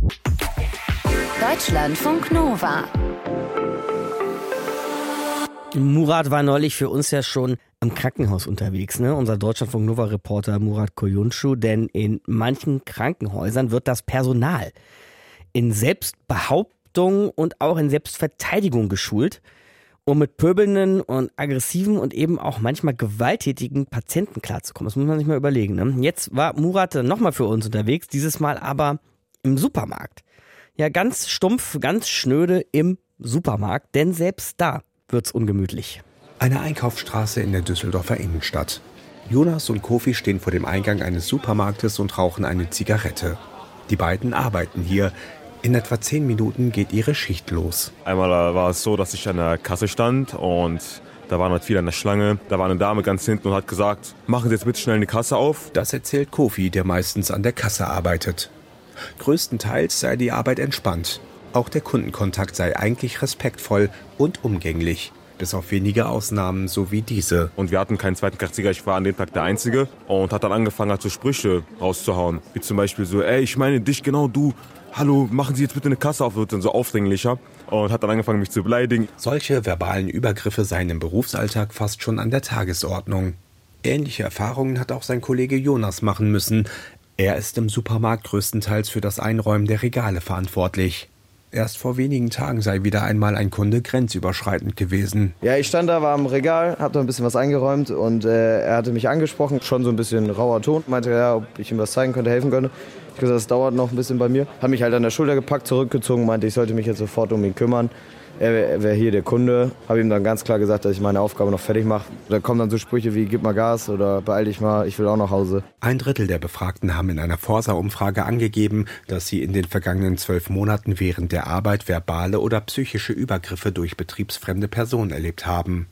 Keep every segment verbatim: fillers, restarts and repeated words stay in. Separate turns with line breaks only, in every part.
Deutschlandfunk Nova.
Murat war neulich für uns ja schon im Krankenhaus unterwegs, ne? Unser Deutschlandfunk Nova-Reporter Murat Koyuncu, denn in manchen Krankenhäusern wird das Personal in Selbstbehauptung und auch in Selbstverteidigung geschult, um mit pöbelnden und aggressiven und eben auch manchmal gewalttätigen Patienten klarzukommen. Das muss man sich mal überlegen, ne? Jetzt war Murat nochmal für uns unterwegs, dieses Mal aber im Supermarkt. Ja, ganz stumpf, ganz schnöde im Supermarkt, denn selbst da wird's ungemütlich.
Eine Einkaufsstraße in der Düsseldorfer Innenstadt. Jonas und Kofi stehen vor dem Eingang eines Supermarktes und rauchen eine Zigarette. Die beiden arbeiten hier. In etwa zehn Minuten geht ihre Schicht los.
Einmal war es so, dass ich an der Kasse stand und da waren halt viele an der Schlange. Da war eine Dame ganz hinten und hat gesagt, machen Sie jetzt bitte schnell eine Kasse auf.
Das erzählt Kofi, der meistens an der Kasse arbeitet. Größtenteils sei die Arbeit entspannt. Auch der Kundenkontakt sei eigentlich respektvoll und umgänglich. Bis auf wenige Ausnahmen, so wie diese.
Und wir hatten keinen zweiten Kassierer, ich war an dem Tag der Einzige. Und hat dann angefangen, halt so Sprüche rauszuhauen. Wie zum Beispiel so, ey, ich meine dich, genau du. Hallo, machen Sie jetzt bitte eine Kasse auf, wird dann so aufdringlicher. Und hat dann angefangen, mich zu beleidigen.
Solche verbalen Übergriffe seien im Berufsalltag fast schon an der Tagesordnung. Ähnliche Erfahrungen hat auch sein Kollege Jonas machen müssen. Er ist im Supermarkt größtenteils für das Einräumen der Regale verantwortlich. Erst vor wenigen Tagen sei wieder einmal ein Kunde grenzüberschreitend gewesen.
Ja, ich stand da, war am Regal, hab da ein bisschen was eingeräumt und äh, er hatte mich angesprochen, schon so ein bisschen rauer Ton. Meinte ja, ob ich ihm was zeigen könnte, helfen könnte. Ich gesagt, das dauert noch ein bisschen bei mir. Hat mich halt an der Schulter gepackt, zurückgezogen, meinte, ich sollte mich jetzt sofort um ihn kümmern. Er wäre hier der Kunde. Habe ihm dann ganz klar gesagt, dass ich meine Aufgabe noch fertig mache. Da kommen dann so Sprüche wie, gib mal Gas oder beeil dich mal, ich will auch nach Hause.
Ein Drittel der Befragten haben in einer Forsa-Umfrage angegeben, dass sie in den vergangenen zwölf Monaten während der Arbeit verbale oder psychische Übergriffe durch betriebsfremde Personen erlebt haben.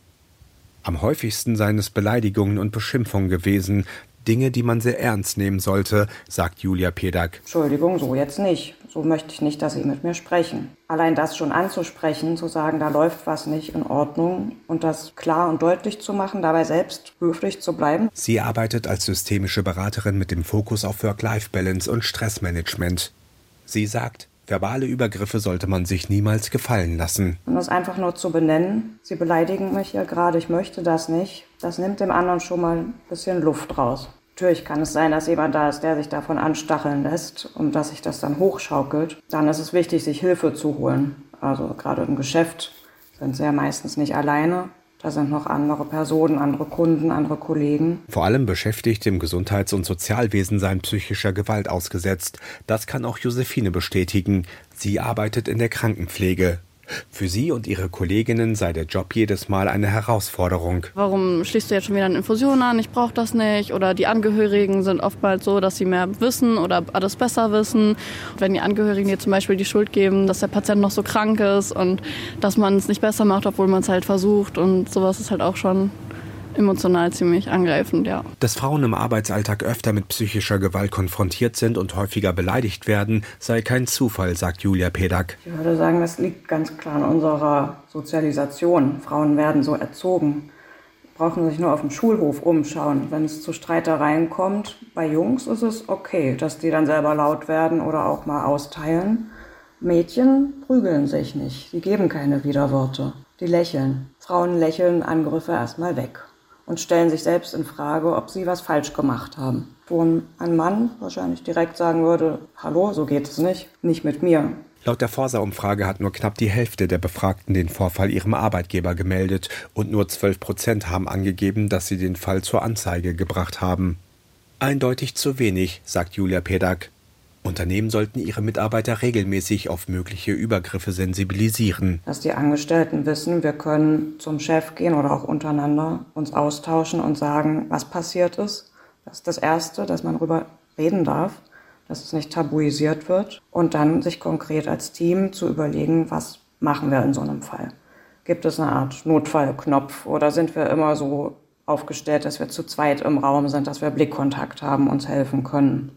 Am häufigsten seien es Beleidigungen und Beschimpfungen gewesen. Dinge, die man sehr ernst nehmen sollte, sagt Julia Pedak.
Entschuldigung, so jetzt nicht. So möchte ich nicht, dass Sie mit mir sprechen. Allein das schon anzusprechen, zu sagen, da läuft was nicht in Ordnung und das klar und deutlich zu machen, dabei selbst höflich zu bleiben.
Sie arbeitet als systemische Beraterin mit dem Fokus auf Work-Life-Balance und Stressmanagement. Sie sagt, verbale Übergriffe sollte man sich niemals gefallen lassen.
Und das einfach nur zu benennen, Sie beleidigen mich hier gerade, ich möchte das nicht, das nimmt dem anderen schon mal ein bisschen Luft raus. Natürlich kann es sein, dass jemand da ist, der sich davon anstacheln lässt und dass sich das dann hochschaukelt. Dann ist es wichtig, sich Hilfe zu holen. Also gerade im Geschäft sind sie ja meistens nicht alleine. Da sind noch andere Personen, andere Kunden, andere Kollegen.
Vor allem Beschäftigte im Gesundheits- und Sozialwesen seien psychischer Gewalt ausgesetzt. Das kann auch Josephine bestätigen. Sie arbeitet in der Krankenpflege. Für sie und ihre Kolleginnen sei der Job jedes Mal eine Herausforderung.
Warum schließt du jetzt schon wieder eine Infusion an? Ich brauche das nicht. Oder die Angehörigen sind oftmals so, dass sie mehr wissen oder alles besser wissen. Wenn die Angehörigen dir zum Beispiel die Schuld geben, dass der Patient noch so krank ist und dass man es nicht besser macht, obwohl man es halt versucht. Und sowas ist halt auch schon emotional ziemlich angreifend, ja.
Dass Frauen im Arbeitsalltag öfter mit psychischer Gewalt konfrontiert sind und häufiger beleidigt werden, sei kein Zufall, sagt Julia Pedak.
Ich würde sagen, das liegt ganz klar an unserer Sozialisation. Frauen werden so erzogen. Brauchen sich nur auf dem Schulhof umschauen. Wenn es zu Streitereien kommt, bei Jungs ist es okay, dass die dann selber laut werden oder auch mal austeilen. Mädchen prügeln sich nicht, sie geben keine Widerworte, die lächeln. Frauen lächeln Angriffe erstmal weg und stellen sich selbst in Frage, ob sie was falsch gemacht haben. Wo ein Mann wahrscheinlich direkt sagen würde, hallo, so geht es nicht, nicht mit mir.
Laut der Forsa-Umfrage hat nur knapp die Hälfte der Befragten den Vorfall ihrem Arbeitgeber gemeldet und nur zwölf Prozent haben angegeben, dass sie den Fall zur Anzeige gebracht haben. Eindeutig zu wenig, sagt Julia Pedak. Unternehmen sollten ihre Mitarbeiter regelmäßig auf mögliche Übergriffe sensibilisieren.
Dass die Angestellten wissen, wir können zum Chef gehen oder auch untereinander uns austauschen und sagen, was passiert ist. Das ist das Erste, dass man darüber reden darf, dass es nicht tabuisiert wird. Und dann sich konkret als Team zu überlegen, was machen wir in so einem Fall. Gibt es eine Art Notfallknopf oder sind wir immer so aufgestellt, dass wir zu zweit im Raum sind, dass wir Blickkontakt haben, uns helfen können.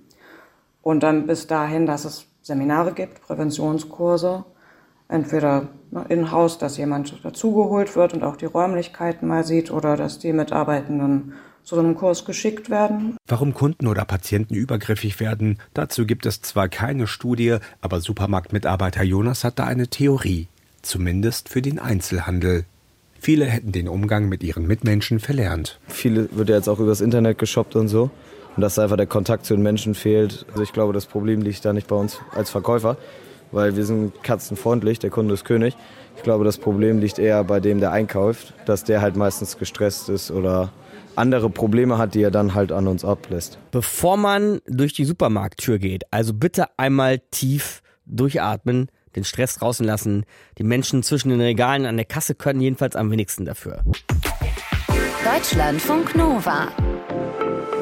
Und dann bis dahin, dass es Seminare gibt, Präventionskurse, entweder in-house, dass jemand dazugeholt wird und auch die Räumlichkeiten mal sieht oder dass die Mitarbeitenden zu so einem Kurs geschickt werden.
Warum Kunden oder Patienten übergriffig werden, dazu gibt es zwar keine Studie, aber Supermarktmitarbeiter Jonas hat da eine Theorie. Zumindest für den Einzelhandel. Viele hätten den Umgang mit ihren Mitmenschen verlernt.
Viele wird ja jetzt auch übers Internet geshoppt und so. Und dass einfach der Kontakt zu den Menschen fehlt. Also ich glaube, das Problem liegt da nicht bei uns als Verkäufer, weil wir sind katzenfreundlich, der Kunde ist König. Ich glaube, das Problem liegt eher bei dem, der einkauft, dass der halt meistens gestresst ist oder andere Probleme hat, die er dann halt an uns ablässt.
Bevor man durch die Supermarkttür geht, also bitte einmal tief durchatmen, den Stress draußen lassen. Die Menschen zwischen den Regalen an der Kasse können jedenfalls am wenigsten dafür.
Deutschlandfunk Nova.